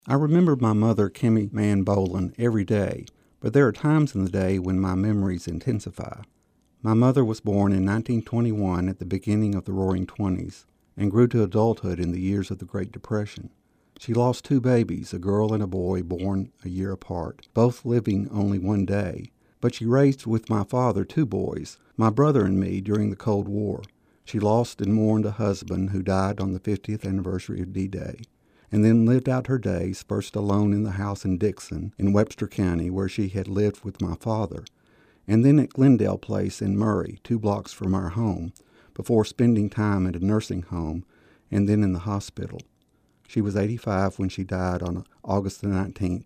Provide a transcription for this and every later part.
I remember my mother, Kimmy Mann Boland, every day, but there are times in the day when my memories intensify. My mother was born in 1921 at the beginning of the Roaring Twenties and grew to adulthood in the years of the Great Depression. She lost two babies, a girl and a boy born a year apart, both living only one day, but she raised with my father two boys, my brother and me, during the Cold War. She lost and mourned a husband who died on the 50th anniversary of D-Day, and then lived out her days, first alone in the house in Dixon, in Webster County, where she had lived with my father, and then at Glendale Place in Murray, 2 blocks from our home, before spending time at a nursing home and then in the hospital. She was 85 when she died on August 19,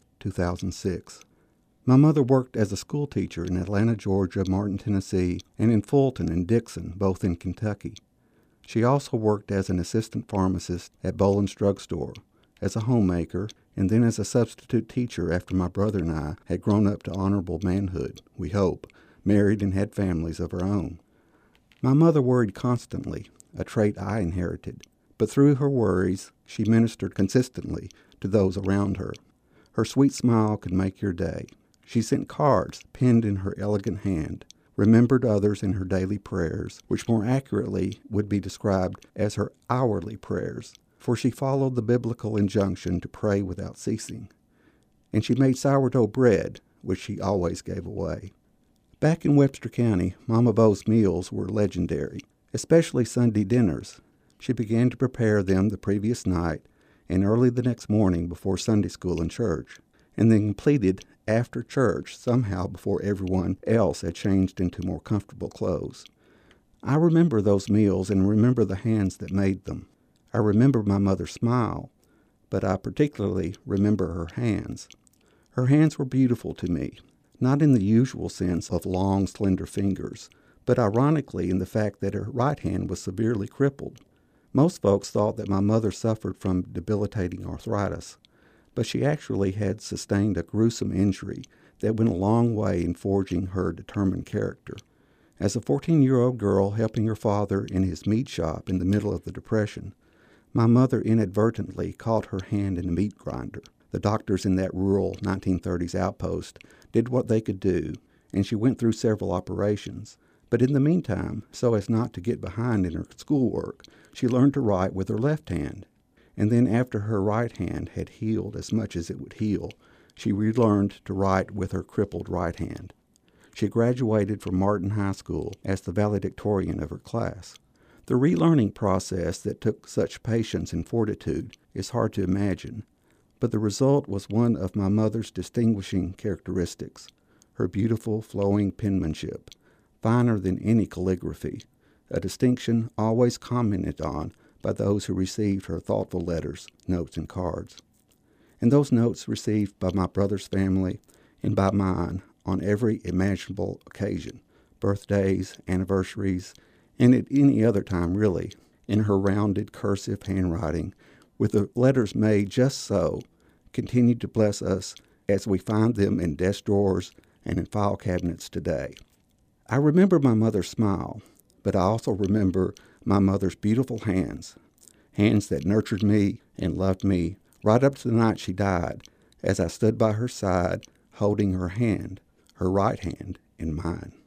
2006. My mother worked as a school teacher in Atlanta, Georgia, Martin, Tennessee, and in Fulton and Dixon, both in Kentucky. She also worked as an assistant pharmacist at Boland's Drugstore, as a homemaker, and then as a substitute teacher after my brother and I had grown up to honorable manhood, we hope, married and had families of our own. My mother worried constantly, a trait I inherited, but through her worries, she ministered consistently to those around her. Her sweet smile could make your day. She sent cards penned in her elegant hand, remembered others in her daily prayers, which more accurately would be described as her hourly prayers, for she followed the biblical injunction to pray without ceasing. And she made sourdough bread, which she always gave away. Back in Webster County, Mama Bo's meals were legendary, especially Sunday dinners. She began to prepare them the previous night and early the next morning before Sunday school and church, and then completed after church somehow before everyone else had changed into more comfortable clothes. I remember those meals and remember the hands that made them. I remember my mother's smile, but I particularly remember her hands. Her hands were beautiful to me, not in the usual sense of long, slender fingers, but ironically in the fact that her right hand was severely crippled. Most folks thought that my mother suffered from debilitating arthritis, but she actually had sustained a gruesome injury that went a long way in forging her determined character. As a 14-year-old girl helping her father in his meat shop in the middle of the Depression, my mother inadvertently caught her hand in a meat grinder. The doctors in that rural 1930s outpost did what they could do, and she went through several operations. But in the meantime, so as not to get behind in her schoolwork, she learned to write with her left hand. And then after her right hand had healed as much as it would heal, she relearned to write with her crippled right hand. She graduated from Martin High School as the valedictorian of her class. The relearning process that took such patience and fortitude is hard to imagine, but the result was one of my mother's distinguishing characteristics, her beautiful, flowing penmanship, finer than any calligraphy, a distinction always commented on by those who received her thoughtful letters, notes, and cards. And those notes received by my brother's family and by mine on every imaginable occasion, birthdays, anniversaries, and at any other time really, in her rounded cursive handwriting, with the letters made just so, continue to bless us as we find them in desk drawers and in file cabinets today. I remember my mother's smile, but I also remember my mother's beautiful hands, hands that nurtured me and loved me right up to the night she died, as I stood by her side holding her hand, her right hand, in mine.